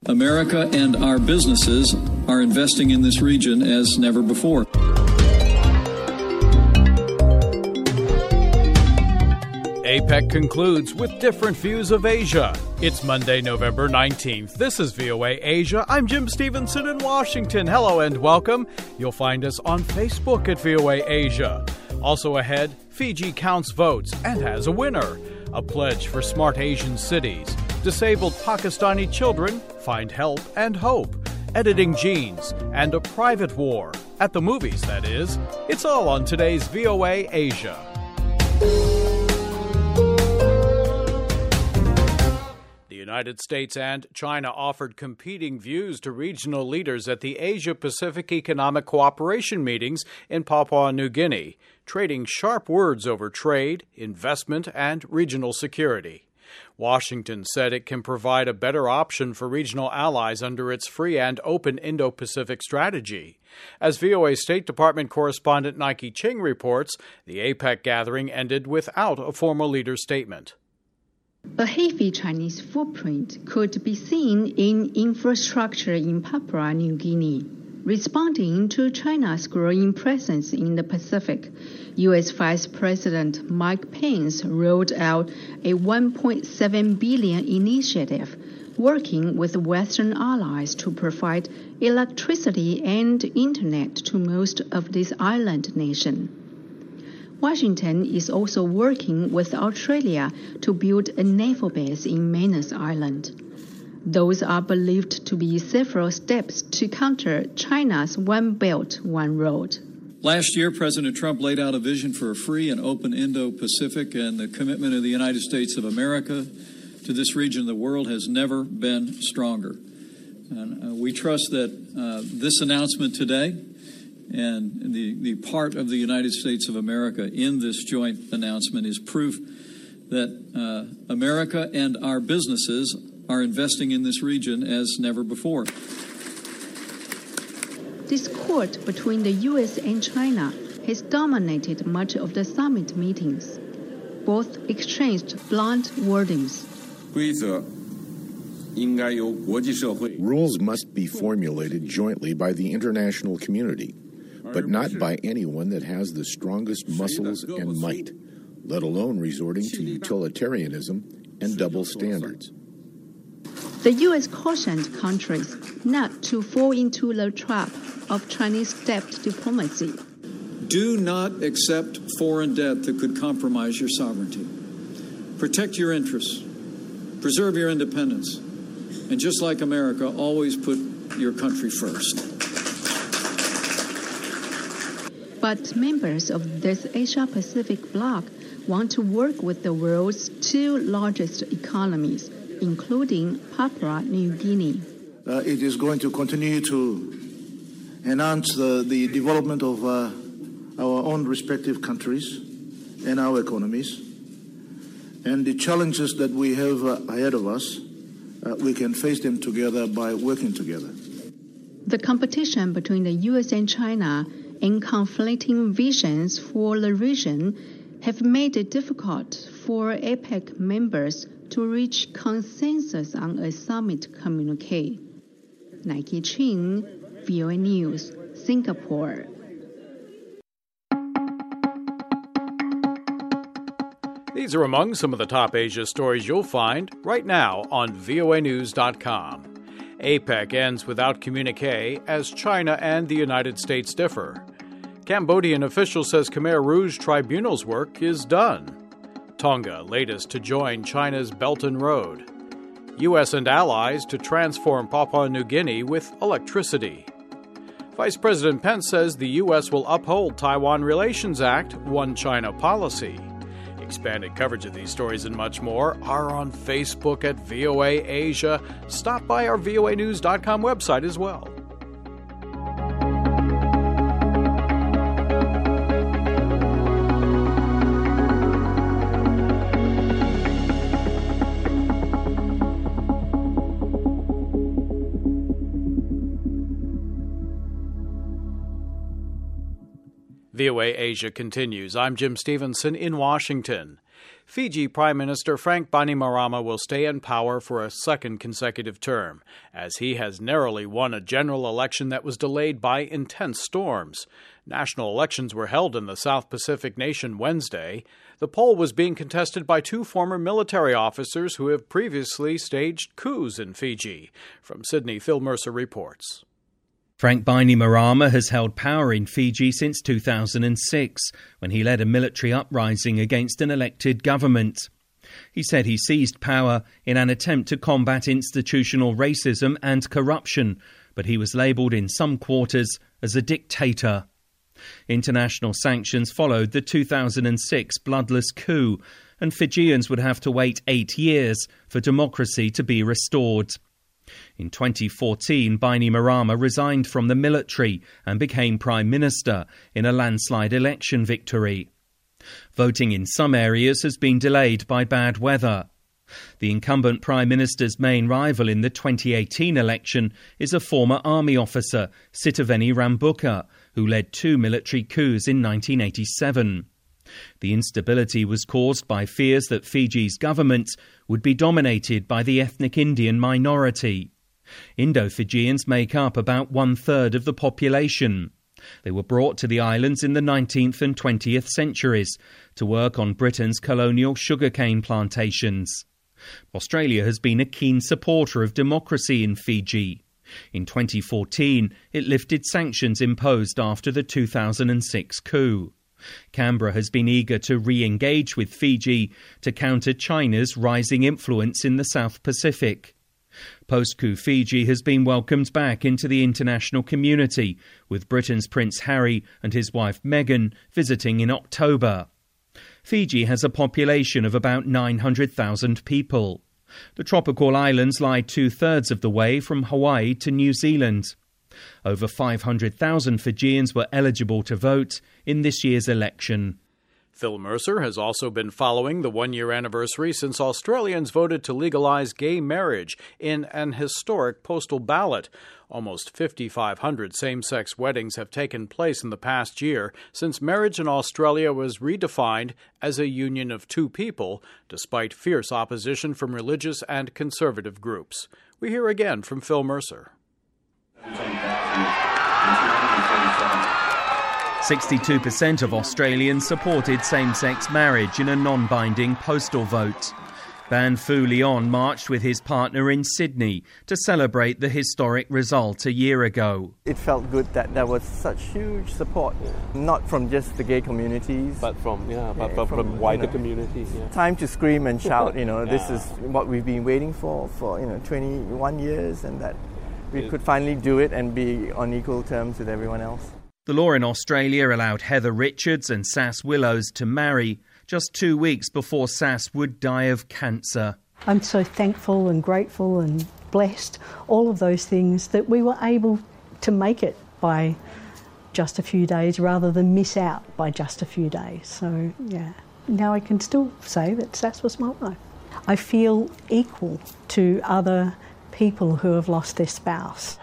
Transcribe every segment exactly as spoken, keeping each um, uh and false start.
America and our businesses are investing in this region as never before. APEC concludes with different views of Asia. It's Monday, November nineteenth. This is V O A Asia. I'm Jim Stevenson in Washington. Hello and welcome. You'll find us on Facebook at V O A Asia. Also ahead, Fiji counts votes and has a winner. A pledge for smart Asian cities. Disabled Pakistani children find help and hope. Editing genes and a private war. At the movies, that is. It's all on today's V O A Asia. The United States and China offered competing views to regional leaders at the Asia-Pacific Economic Cooperation meetings in Papua New Guinea, trading sharp words over trade, investment, and regional security. Washington said it can provide a better option for regional allies under its free and open Indo-Pacific strategy. As V O A State Department correspondent Nike Ching reports, the APEC gathering ended without a formal leader statement. A heavy Chinese footprint could be seen in infrastructure in Papua New Guinea. Responding to China's growing presence in the Pacific, U S Vice President Mike Pence rolled out a one point seven billion dollars initiative working with Western allies to provide electricity and internet to most of this island nation. Washington is also working with Australia to build a naval base in Manus Island. Those are believed to be several steps to counter China's One Belt, One Road. Last year, President Trump laid out a vision for a free and open Indo-Pacific, and the commitment of the United States of America to this region of the world has never been stronger. And uh, we trust that uh, this announcement today and the, the part of the United States of America in this joint announcement is proof that uh, America and our businesses are investing in this region as never before. Discord between the U S and China has dominated much of the summit meetings. Both exchanged blunt wordings. Rules must be formulated jointly by the international community, but not by anyone that has the strongest muscles and might, let alone resorting to utilitarianism and double standards. The U S cautioned countries not to fall into the trap of Chinese debt diplomacy. Do not accept foreign debt that could compromise your sovereignty. Protect your interests. Preserve your independence. And just like America, always put your country first. But members of this Asia-Pacific bloc want to work with the world's two largest economies, including Papua New Guinea. Uh, it is going to continue to enhance the, the development of uh, our own respective countries and our economies. And the challenges that we have uh, ahead of us, uh, we can face them together by working together. The competition between the U S and China and conflicting visions for the region have made it difficult for APEC members to reach consensus on a summit communique. Nike Ching, V O A News, Singapore. These are among some of the top Asia stories you'll find right now on V O A news dot com. APEC ends without communique as China and the United States differ. Cambodian official says Khmer Rouge Tribunal's work is done. Tonga, latest to join China's Belt and Road. U S and allies to transform Papua New Guinea with electricity. Vice President Pence says the U S will uphold Taiwan Relations Act, One China policy. Expanded coverage of these stories and much more are on Facebook at V O A Asia. Stop by our V O A news dot com website as well. V O A Asia continues. I'm Jim Stevenson in Washington. Fiji Prime Minister Frank Bainimarama will stay in power for a second consecutive term, as he has narrowly won a general election that was delayed by intense storms. National elections were held in the South Pacific nation Wednesday. The poll was being contested by two former military officers who have previously staged coups in Fiji. From Sydney, Phil Mercer reports. Frank Bainimarama has held power in Fiji since two thousand six, when he led a military uprising against an elected government. He said he seized power in an attempt to combat institutional racism and corruption, but he was labelled in some quarters as a dictator. International sanctions followed the two thousand six bloodless coup, and Fijians would have to wait eight years for democracy to be restored. In twenty fourteen, Bainimarama resigned from the military and became Prime Minister in a landslide election victory. Voting in some areas has been delayed by bad weather. The incumbent Prime Minister's main rival in the twenty eighteen election is a former army officer, Sitiveni Rabuka, who led two military coups in nineteen eighty-seven. The instability was caused by fears that Fiji's government would be dominated by the ethnic Indian minority. Indo-Fijians make up about one-third of the population. They were brought to the islands in the nineteenth and twentieth centuries to work on Britain's colonial sugarcane plantations. Australia has been a keen supporter of democracy in Fiji. In twenty fourteen, it lifted sanctions imposed after the two thousand six coup. Canberra has been eager to re-engage with Fiji to counter China's rising influence in the South Pacific. Post-coup Fiji has been welcomed back into the international community, with Britain's Prince Harry and his wife Meghan visiting in October. Fiji has a population of about nine hundred thousand people. The tropical islands lie two-thirds of the way from Hawaii to New Zealand. Over five hundred thousand Fijians were eligible to vote in this year's election. Phil Mercer has also been following the one-year anniversary since Australians voted to legalise gay marriage in an historic postal ballot. Almost fifty-five hundred same-sex weddings have taken place in the past year since marriage in Australia was redefined as a union of two people, despite fierce opposition from religious and conservative groups. We hear again from Phil Mercer. sixty-two percent of Australians supported same-sex marriage in a non-binding postal vote. Ban Fu Leon marched with his partner in Sydney to celebrate the historic result a year ago. It felt good that there was such huge support, not from just the gay communities, but from yeah, but from, from, from wider you know, communities. Yeah. Time to scream and shout. You know, yeah. This is what we've been waiting for for you know twenty-one years, and that we it, could finally do it and be on equal terms with everyone else. The law in Australia allowed Heather Richards and Sass Willows to marry just two weeks before Sass would die of cancer. I'm so thankful and grateful and blessed, all of those things, that we were able to make it by just a few days rather than miss out by just a few days. So, yeah, now I can still say that Sass was my wife. I feel equal to other people who have lost their spouse.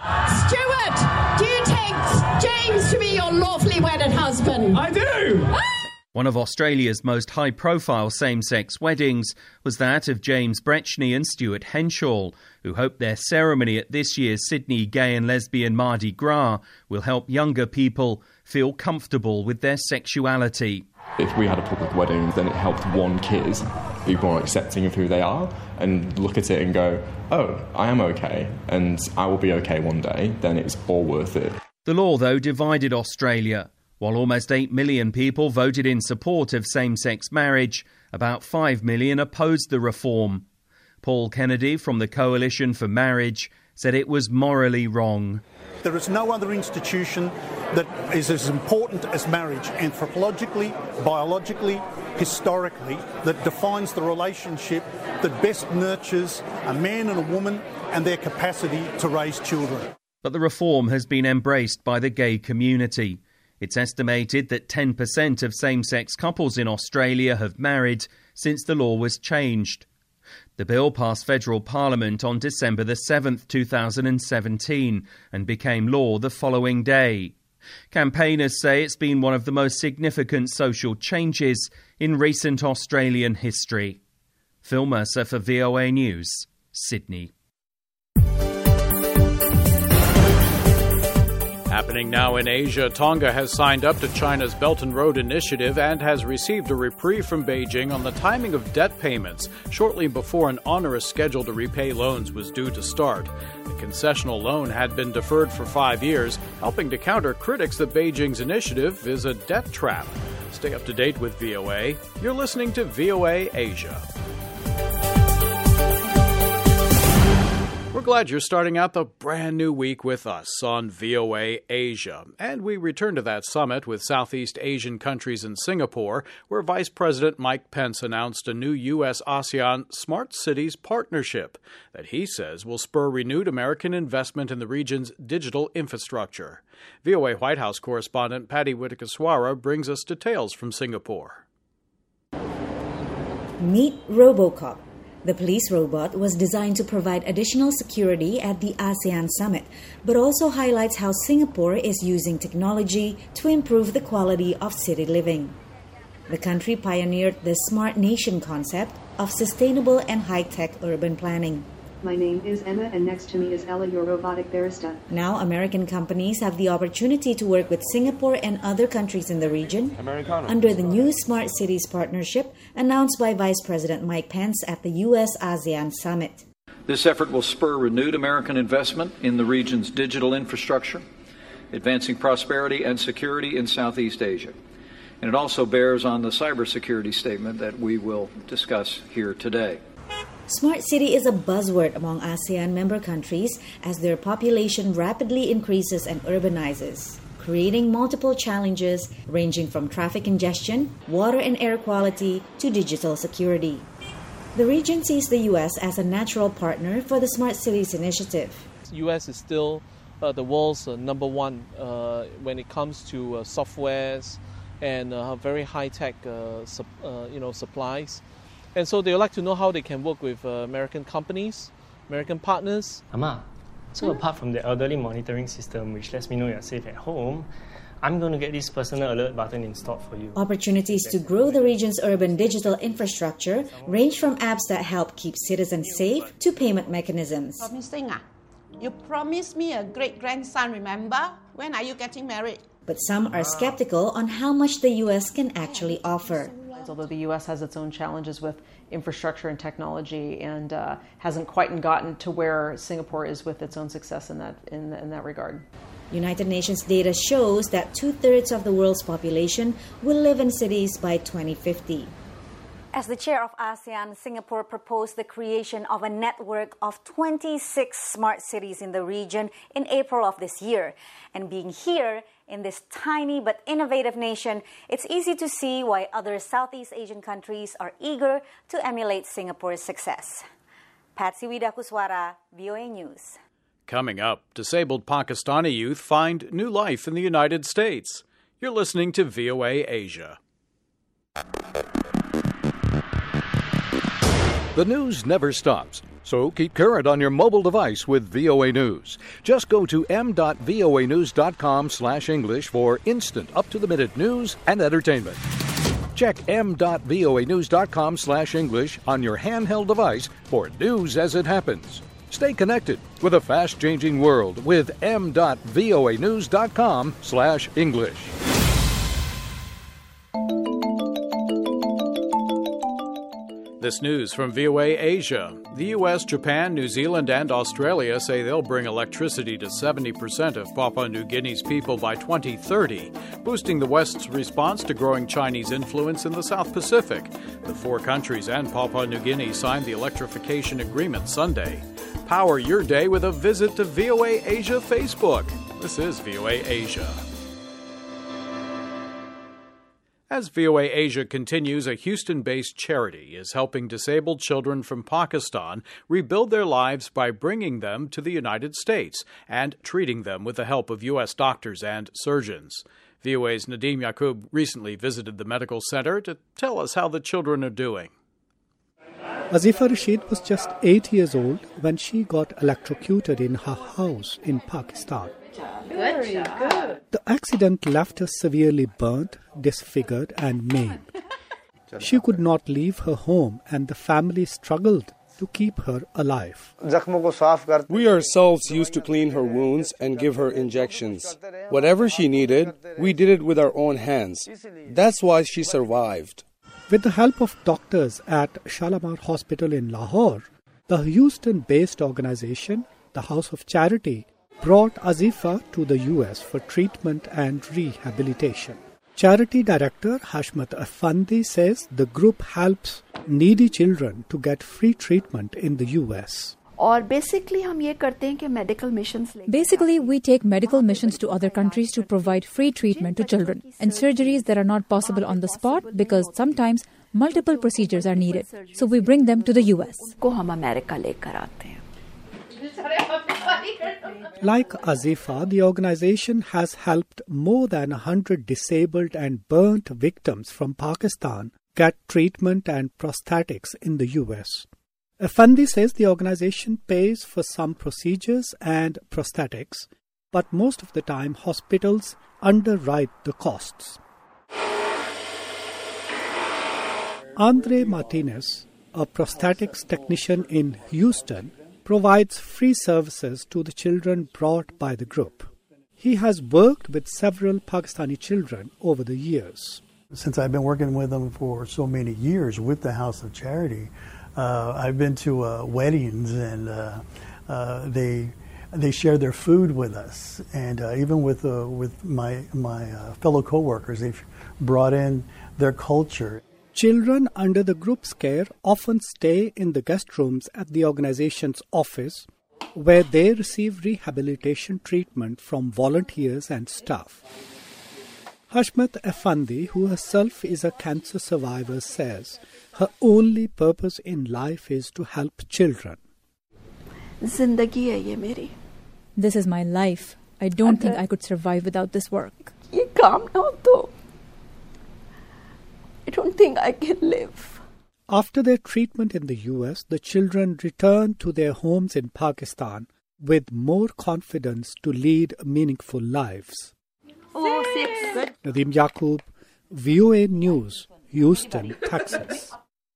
Stuart, do you take James to be your lawfully wedded husband? I do! Ah! One of Australia's most high-profile same-sex weddings was that of James Bretchney and Stuart Henshaw, who hope their ceremony at this year's Sydney Gay and Lesbian Mardi Gras will help younger people feel comfortable with their sexuality. If we had a public wedding, then it helped one kid be more accepting of who they are and look at it and go, oh, I am okay, and I will be okay one day, then it's all worth it. The law, though, divided Australia. While almost eight million people voted in support of same-sex marriage, about five million opposed the reform. Paul Kennedy from the Coalition for Marriage said it was morally wrong. There is no other institution that is as important as marriage, anthropologically, biologically, historically, that defines the relationship that best nurtures a man and a woman and their capacity to raise children. But the reform has been embraced by the gay community. It's estimated that ten percent of same-sex couples in Australia have married since the law was changed. The bill passed federal parliament on December the seventh, two thousand seventeen, and became law the following day. Campaigners say it's been one of the most significant social changes in recent Australian history. Phil Mercer for V O A News, Sydney. Happening now in Asia, Tonga has signed up to China's Belt and Road Initiative and has received a reprieve from Beijing on the timing of debt payments shortly before an onerous schedule to repay loans was due to start. The concessional loan had been deferred for five years, helping to counter critics that Beijing's initiative is a debt trap. Stay up to date with V O A. You're listening to V O A Asia. We're glad you're starting out the brand new week with us on V O A Asia. And we return to that summit with Southeast Asian countries in Singapore, where Vice President Mike Pence announced a new U S ASEAN Smart Cities partnership that he says will spur renewed American investment in the region's digital infrastructure. V O A White House correspondent Patty Witakaswara brings us details from Singapore. Meet RoboCop. The police robot was designed to provide additional security at the ASEAN Summit, but also highlights how Singapore is using technology to improve the quality of city living. The country pioneered the Smart Nation concept of sustainable and high-tech urban planning. My name is Emma, and next to me is Ella, your robotic barista. Now, American companies have the opportunity to work with Singapore and other countries in the region Americano. Under the new Smart Cities partnership announced by Vice President Mike Pence at the U S ASEAN Summit. This effort will spur renewed American investment in the region's digital infrastructure, advancing prosperity and security in Southeast Asia. And it also bears on the cybersecurity statement that we will discuss here today. Smart city is a buzzword among ASEAN member countries as their population rapidly increases and urbanizes, creating multiple challenges ranging from traffic congestion, water and air quality, to digital security. The region sees the U S as a natural partner for the Smart Cities initiative. The U S is still uh, the world's uh, number one uh, when it comes to uh, softwares and uh, very high-tech uh, sup, uh, you know, supplies. And so they would like to know how they can work with uh, American companies, American partners. Amma, so apart from the elderly monitoring system, which lets me know you're safe at home, I'm going to get this personal alert button installed for you. Opportunities to grow the region's urban digital infrastructure range from apps that help keep citizens safe to payment mechanisms. Promising, ah? You promised me a great-grandson, remember? When are you getting married? But some are skeptical on how much the U S can actually offer. Although the U S has its own challenges with infrastructure and technology and uh, hasn't quite gotten to where Singapore is with its own success in that, in, in that regard. United Nations data shows that two-thirds of the world's population will live in cities by twenty fifty. As the chair of ASEAN, Singapore proposed the creation of a network of twenty-six smart cities in the region in April of this year. And being here in this tiny but innovative nation, it's easy to see why other Southeast Asian countries are eager to emulate Singapore's success. Patsy Widakuswara, V O A News. Coming up, disabled Pakistani youth find new life in the United States. You're listening to V O A Asia. The news never stops, so keep current on your mobile device with V O A News. Just go to m dot voa news dot com slash English for instant, up-to-the-minute news and entertainment. Check m dot voa news dot com slash English on your handheld device for news as it happens. Stay connected with a fast-changing world with m dot voa news dot com slash English. This news from V O A Asia. The U S, Japan, New Zealand, and Australia say they'll bring electricity to seventy percent of Papua New Guinea's people by twenty thirty, boosting the West's response to growing Chinese influence in the South Pacific. The four countries and Papua New Guinea signed the electrification agreement Sunday. Power your day with a visit to V O A Asia Facebook. This is V O A Asia. As V O A Asia continues, a Houston-based charity is helping disabled children from Pakistan rebuild their lives by bringing them to the United States and treating them with the help of U S doctors and surgeons. V O A's Nadim Yaqub recently visited the medical center to tell us how the children are doing. Azifa Rashid was just eight years old when she got electrocuted in her house in Pakistan. Very good. The accident left her severely burnt, disfigured, and maimed. She could not leave her home, and the family struggled to keep her alive. We ourselves used to clean her wounds and give her injections. Whatever she needed, we did it with our own hands. That's why she survived. With the help of doctors at Shalimar Hospital in Lahore, the Houston-based organization, the House of Charity, brought Azifa to the U S for treatment and rehabilitation. Charity Director Hashmat Effendi says the group helps needy children to get free treatment in the U S. Basically, we take medical missions to other countries to provide free treatment to children and surgeries that are not possible on the spot because sometimes multiple procedures are needed. So we bring them to the U S. Like Azifa, the organization has helped more than one hundred disabled and burnt victims from Pakistan get treatment and prosthetics in the U S. Effendi says the organization pays for some procedures and prosthetics, but most of the time hospitals underwrite the costs. Andre Martinez, a prosthetics technician in Houston, provides free services to the children brought by the group. He has worked with several Pakistani children over the years. Since I've been working with them for so many years with the House of Charity, uh, I've been to uh, weddings and uh, uh, they they share their food with us, and uh, even with uh, with my my uh, fellow co-workers, they've brought in their culture. Children under the group's care often stay in the guest rooms at the organization's office, where they receive rehabilitation treatment from volunteers and staff. Hashmat Effendi, who herself is a cancer survivor, says her only purpose in life is to help children. This is my life. I don't think I could survive without this work. I don't think I can live. After their treatment in the U S, the children return to their homes in Pakistan with more confidence to lead meaningful lives. Oh, six. Nadeem Yaqub, V O A News, Houston, Texas.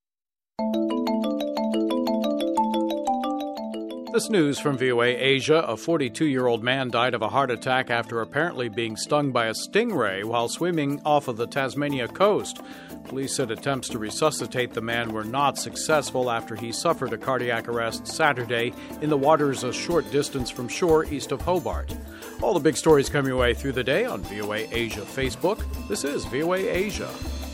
This news from V O A Asia. A forty-two-year-old man died of a heart attack after apparently being stung by a stingray while swimming off of the Tasmania coast. Police said attempts to resuscitate the man were not successful after he suffered a cardiac arrest Saturday in the waters a short distance from shore east of Hobart. All the big stories come your way through the day on V O A Asia Facebook. This is V O A Asia.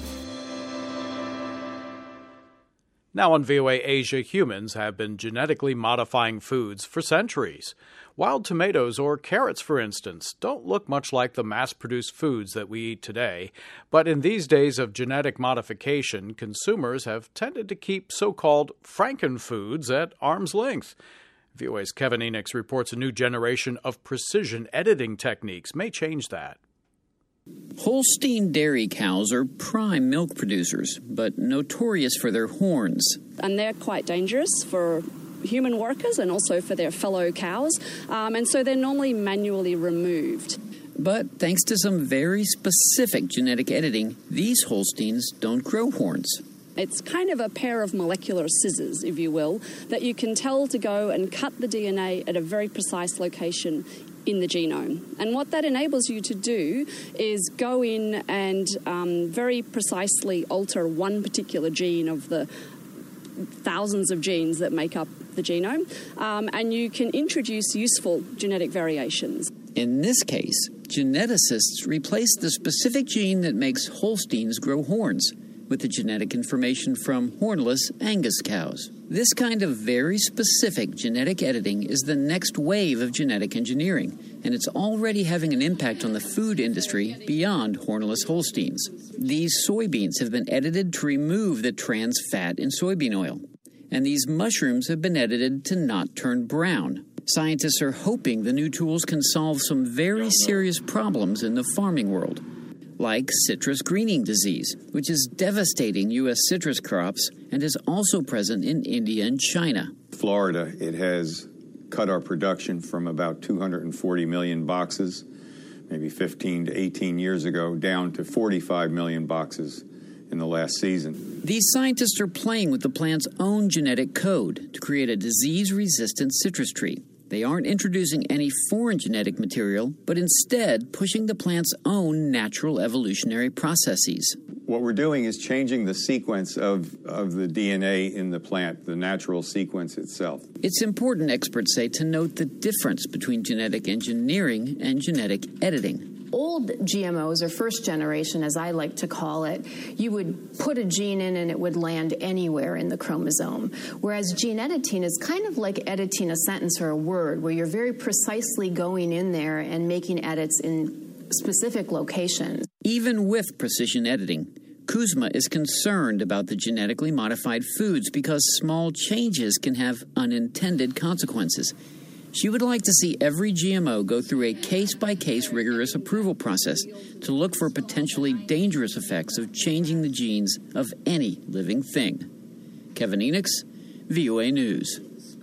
Now on V O A Asia, humans have been genetically modifying foods for centuries. Wild tomatoes or carrots, for instance, don't look much like the mass-produced foods that we eat today. But in these days of genetic modification, consumers have tended to keep so-called frankenfoods at arm's length. V O A's Kevin Enix reports a new generation of precision editing techniques may change that. Holstein dairy cows are prime milk producers, but notorious for their horns. And they're quite dangerous for human workers and also for their fellow cows, um, and so they're normally manually removed. But thanks to some very specific genetic editing, these Holsteins don't grow horns. It's kind of a pair of molecular scissors, if you will, that you can tell to go and cut the D N A at a very precise location in the genome. And what that enables you to do is go in and um, very precisely alter one particular gene of the thousands of genes that make up the genome, um, and you can introduce useful genetic variations. In this case, geneticists replaced the specific gene that makes Holsteins grow horns with the genetic information from hornless Angus cows. This kind of very specific genetic editing is the next wave of genetic engineering, and it's already having an impact on the food industry beyond hornless Holsteins. These soybeans have been edited to remove the trans fat in soybean oil, and these mushrooms have been edited to not turn brown. Scientists are hoping the new tools can solve some very serious problems in the farming world, like citrus greening disease, which is devastating U S citrus crops and is also present in India and China. Florida, it has cut our production from about two hundred forty million boxes, maybe fifteen to eighteen years ago, down to forty-five million boxes in the last season. These scientists are playing with the plant's own genetic code to create a disease-resistant citrus tree. They aren't introducing any foreign genetic material, but instead pushing the plant's own natural evolutionary processes. What we're doing is changing the sequence of, of the D N A in the plant, the natural sequence itself. It's important, experts say, to note the difference between genetic engineering and genetic editing. Old G M Os, or first generation, as I like to call it, you would put a gene in and it would land anywhere in the chromosome. Whereas gene editing is kind of like editing a sentence or a word, where you're very precisely going in there and making edits in specific locations. Even with precision editing, Kuzma is concerned about the genetically modified foods because small changes can have unintended consequences. She would like to see every G M O go through a case-by-case rigorous approval process to look for potentially dangerous effects of changing the genes of any living thing. Kevin Enochs, V O A News.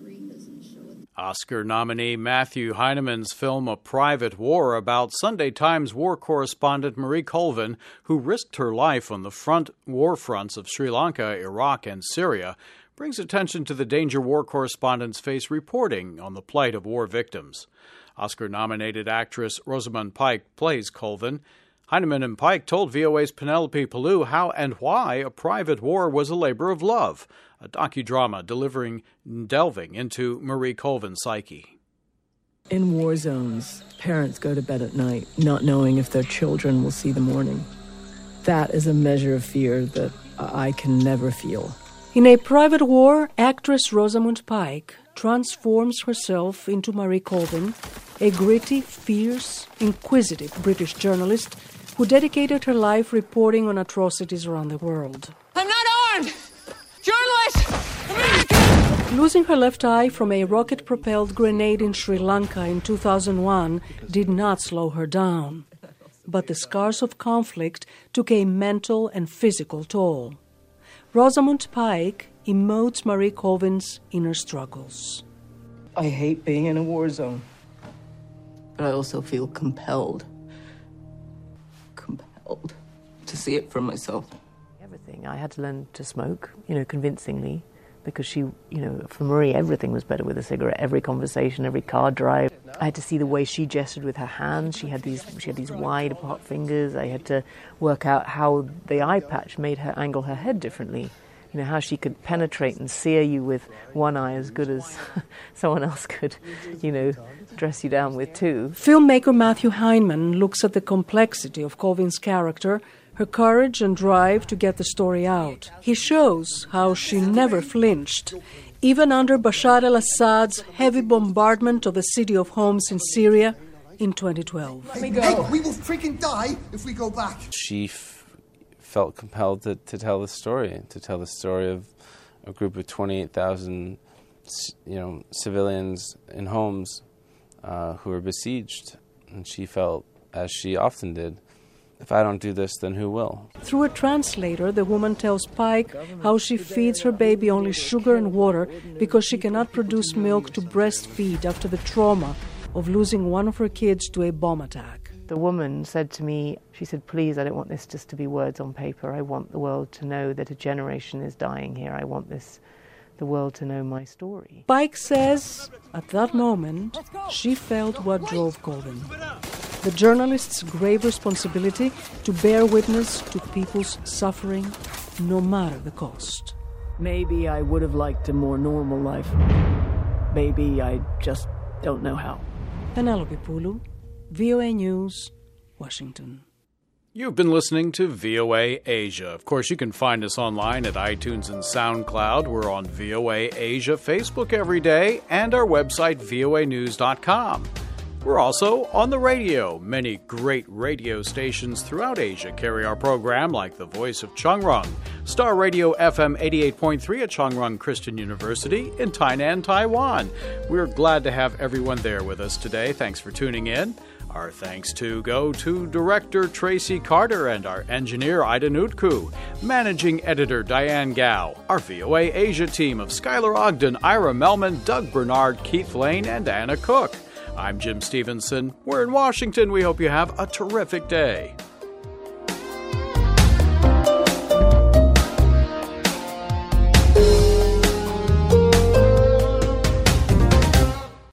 Oscar nominee Matthew Heineman's film A Private War about Sunday Times war correspondent Marie Colvin, who risked her life on the front war fronts of Sri Lanka, Iraq, and Syria, brings attention to the danger war correspondents face reporting on the plight of war victims. Oscar-nominated actress Rosamund Pike plays Colvin. Heineman and Pike told V O A's Penelope Pallou how and why A Private War was a labor of love, a docudrama delivering, delving into Marie Colvin's psyche. In war zones, parents go to bed at night not knowing if their children will see the morning. That is a measure of fear that I can never feel. In A Private War, actress Rosamund Pike transforms herself into Marie Colvin, a gritty, fierce, inquisitive British journalist who dedicated her life reporting on atrocities around the world. I'm not armed! Journalist! American! Losing her left eye from a rocket-propelled grenade in Sri Lanka in two thousand one did not slow her down. But the scars of conflict took a mental and physical toll. Rosamund Pike emotes Marie Colvin's inner struggles. I hate being in a war zone, but I also feel compelled. Compelled to see it for myself. Everything. I had to learn to smoke, you know, convincingly, because she, you know, for Marie, everything was better with a cigarette. Every conversation, every car drive. I had to see the way she gestured with her hands. She had these, she had these wide apart fingers. I had to work out how the eye patch made her angle her head differently. You know, how she could penetrate and sear you with one eye as good as someone else could, you know, dress you down with two. Filmmaker Matthew Heineman looks at the complexity of Colvin's character, her courage and drive to get the story out. He shows how she never flinched, even under Bashar al-Assad's heavy bombardment of the city of Homs in Syria in twenty twelve. Let me go. Hey, we will freaking die if we go back. She f- felt compelled to, to tell the story, to tell the story of a group of twenty-eight thousand, you know, civilians in Homs uh, who were besieged. And she felt, as she often did, if I don't do this, then who will? Through a translator, the woman tells Pike how she feeds her baby only sugar and water because she cannot produce milk to breastfeed after the trauma of losing one of her kids to a bomb attack. The woman said to me, she said, please, I don't want this just to be words on paper. I want the world to know that a generation is dying here. I want this, the world to know my story. Pike says, at that moment, she felt what drove Colvin. The journalist's grave responsibility to bear witness to people's suffering, no matter the cost. Maybe I would have liked a more normal life. Maybe I just don't know how. Penelope Pulu, V O A News, Washington. You've been listening to V O A Asia. Of course, you can find us online at iTunes and SoundCloud. We're on V O A Asia Facebook every day and our website, V O A news dot com. We're also on the radio. Many great radio stations throughout Asia carry our program, like the Voice of Chungrung, Star Radio F M eighty-eight point three at Chungrung Christian University in Tainan, Taiwan. We're glad to have everyone there with us today. Thanks for tuning in. Our thanks to go to Director Tracy Carter and our engineer Ida Nutku, Managing Editor Diane Gao, our V O A Asia team of Skylar Ogden, Ira Melman, Doug Bernard, Keith Lane, and Anna Cook. I'm Jim Stevenson. We're in Washington. We hope you have a terrific day.